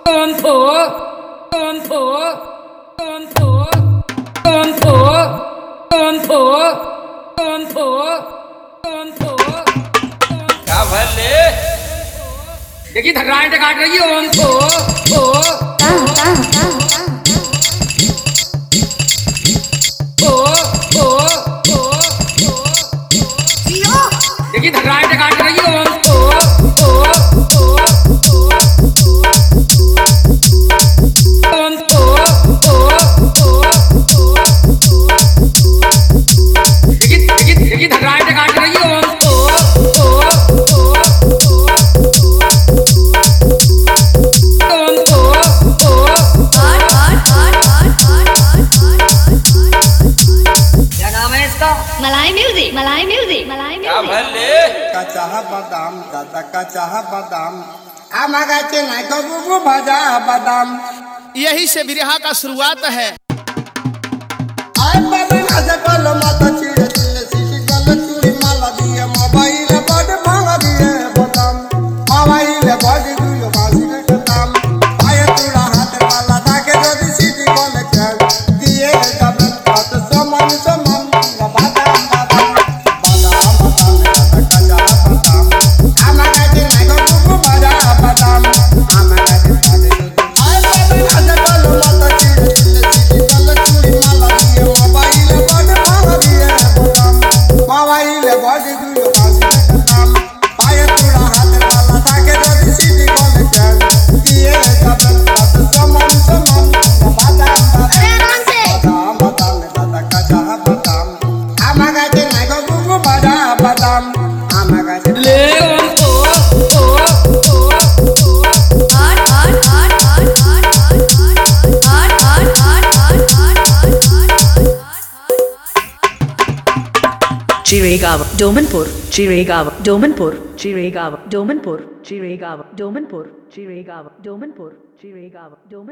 Ôm thổ, ôm thổ, ôm thổ, ôm thổ, ôm thổ, ôm thổ, ôm thổ. Cả phần đi. Để cái thằng rai ta gạt ra với ôm thổ, thổ. Để cái thằng rai ta gạt ra với ôm thổ, thổ, thổ. Cái thằng rai ta gạt ra với ôm thổ, thổ, thổ. Ôm thổ, thổ. क्या नाम है इसका? मलाई music, मलाई music, मलाई क्या music. भले? कच्चा बादाम दादा कच्चा बादाम आमागाचे नाही का बुबू भाजा बादाम यही से बिरहा का शुरुआत है। आय बाबा माझ्या कल माता चिड़े चिड़े शिशी कल चूड़ी माला दिए मोबाइल बड़ भांगा दिए बादाम मोबाइल बड़ दुयो बाजी रे कताम आय तुड़ा हाथ माला दाके जदी सीधी बोले चल दिए तब बात समान समान बादाम बादाम बादाम बादाम दादा कच्चा बादाम आमागाचे नाही का बुबू भाजा बादाम आमागाचे आय बाबा माझ्या कल माता चिड़े चिड़े शिशी कल चूड़ी माला दिए मोबाइल बड़ भांगा दिए बादाम मोबाइल बड़ दुयो बाजी रे कताम आय तुड़ा हाथ माला दाके जदी सीधी बोले चल दिए तब बात समान समान बादाम बादाम बादाम दादा कच्चा बादाम आमागाचे नाही का बुबू भाजा बादाम आमागाचे ले ôm thổ, thổ, thổ. Chiregaon, Domanpur, Chiregaon, Domanpur, Chiregaon, Domanpur, Chiregaon, Domanpur, Chiregaon, Domanpur, Chiregaon, Domanpur.